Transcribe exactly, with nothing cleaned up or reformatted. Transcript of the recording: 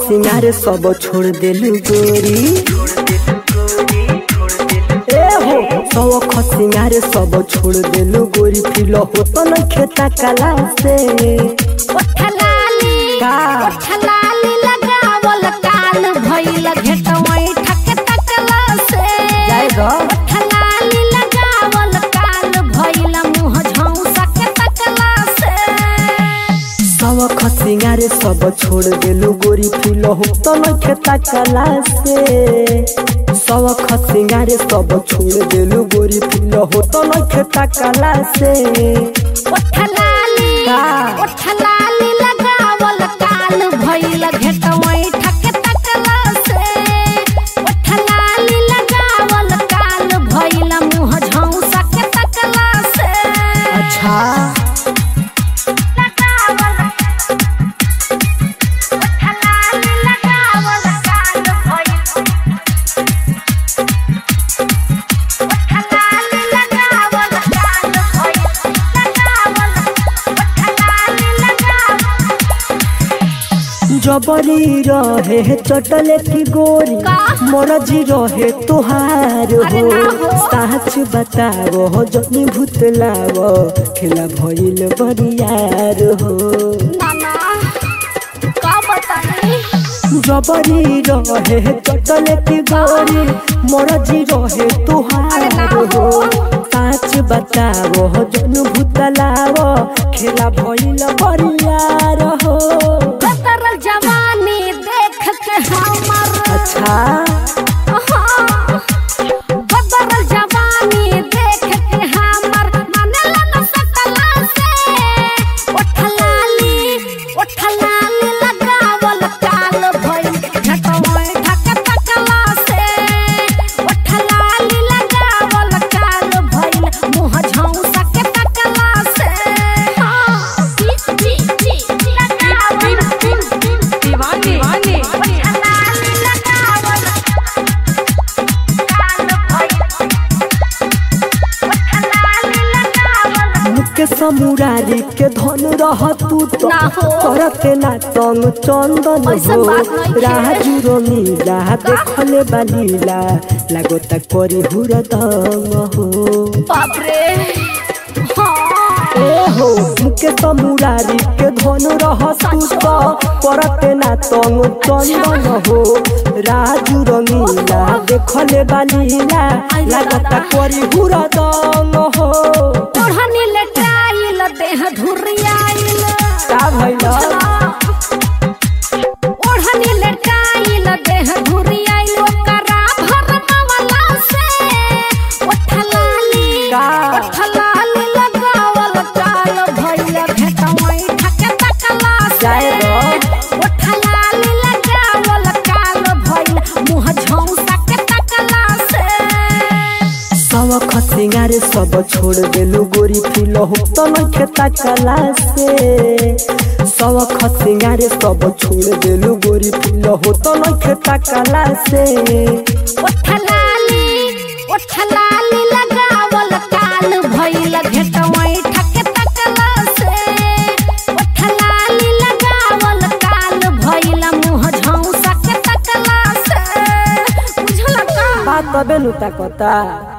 सिंगार सब छोड़ देलू गोरी। ए हो सौख सिंगार सब छोड़ देलू गोरी। फिल हो तो न खेता कला से का लगावल काल भइल घेटवई ठक तकला से जाय गो ठलाली लगावल काल भइल मुंह झौसा के तकला से सौख सिंगार सब छोड़ देलू गोरी। फिल हो तो न खेता कला से सौख सिंगार सब छोड़ देलू गोरी। फिल हो तो न खेता कला से ठलाली का ठलाली लगावल काल भइल घेटवई ठक तकला से ठलाली लगावल काल भइल मुंह झौसा के तकला से अच्छा जबरी रहे चटले की गोरी मरजी रहे तुहार हो। साच बताओ जनी भूतलाओ खेला भइल बरियार हो। जबरी रहे चटले की गोरी मरजी रहे तुहार हो। साच बताओ जनी भूतलाओ खेला भइल बरियार हो। जवानी देख के हमर अच्छा बदल जवानी देख के हमर मनला न सकला से उठलाली उठलाली लगावल काल भइल झटवई ठक तकला से उठलाली लगावल काल भइल मुंह झौसा के तकला से हां जी जी जी लगावल के समुरारी के धन रह तू तो करते ना तंग चंदन हो। राजू रमीला देखले बालीला लागोता करी हुरदम हो। बाप रे ए हो मुके समुरारी के धन रह तू तो करते ना तंग चंदन हो। राजू रमीला देखले बालीला लागोता करी हुरदम हो। ओढ़नी लटाइल देह धुरियाइल का भइल ओढ़नी लटाइल देह धुरियाइल ओकरा भरमावला से ओठलाली का ओठलाली लगावल काल भइल घेटवई ठक तकला जाय से ओठलाली लगावल काल भइल मुंह झौसा के तकला से सौख सिंगार सब छोड़ देलू गोरी। फिल हो तो न खेता कला से सौख सिंगार सब छोड़ देलू गोरी। फिल हो तो न खेता कला से उठलाली उठलाली लगावल काल भइल घेटवई ठक तकला से उठलाली लगावल काल भइल मुंह झौसा के तकला से बुझल का बात तबे नु ताकता।